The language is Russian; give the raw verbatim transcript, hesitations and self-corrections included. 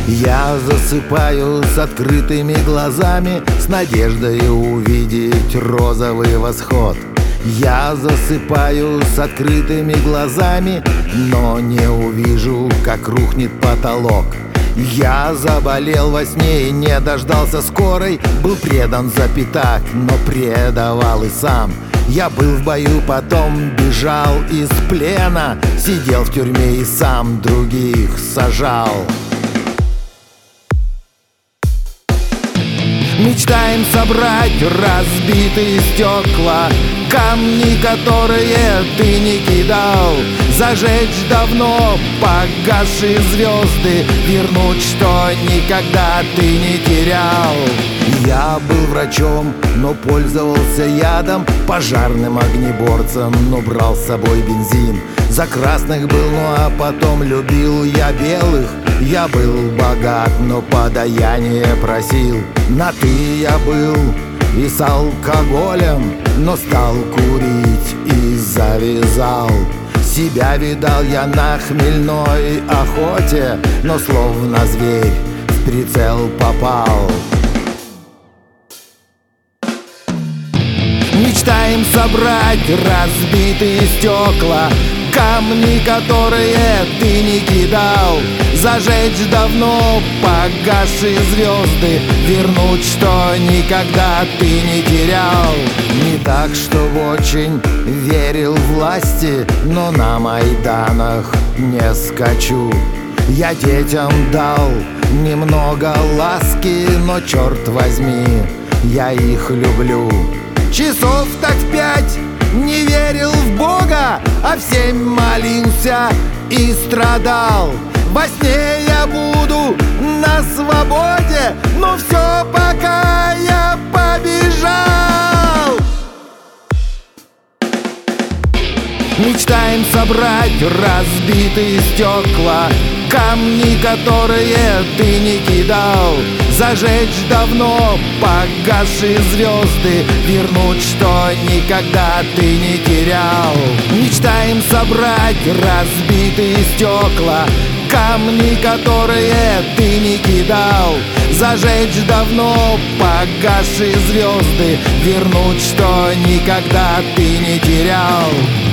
Я засыпаю с открытыми глазами, с надеждой увидеть розовый восход. Я засыпаю с открытыми глазами, но не увижу, как рухнет потолок. Я заболел во сне и не дождался скорой. Был предан за пятак, но предавал и сам. Я был в бою, потом бежал из плена, сидел в тюрьме и сам других сажал. Мечтаем собрать разбитые стекла, камни, которые ты не кидал, зажечь давно погасшие звезды, вернуть, что никогда ты не терял. Я был врачом, но пользовался ядом, пожарным огнеборцем, но брал с собой бензин. За красных был, ну а потом любил я белых. Я был богат, но подаяние просил. На «ты» я был и с алкоголем, но стал курить и завязал. Себя видал я на хмельной охоте, но словно зверь в прицел попал. Мечтаем собрать разбитые стекла, камни, которые ты не кидал, зажечь давно погасшие звезды, вернуть, что никогда ты не терял. Не так, чтобы очень верил власти, но на майданах не скачу. Я детям дал немного ласки, но черт возьми, я их люблю. Часов так в пять не верил в Бога, а в семь молился и страдал. Во сне я буду на свободе, но все, пока я побежал. Мечтаем собрать разбитые стекла, камни, которые ты не кидал, зажечь давно погасшие звезды, вернуть, что никогда ты не терял. Мечтаем собрать разбитые стекла, камни, которые ты не кидал, зажечь давно погасшие звезды, вернуть, что никогда ты не терял.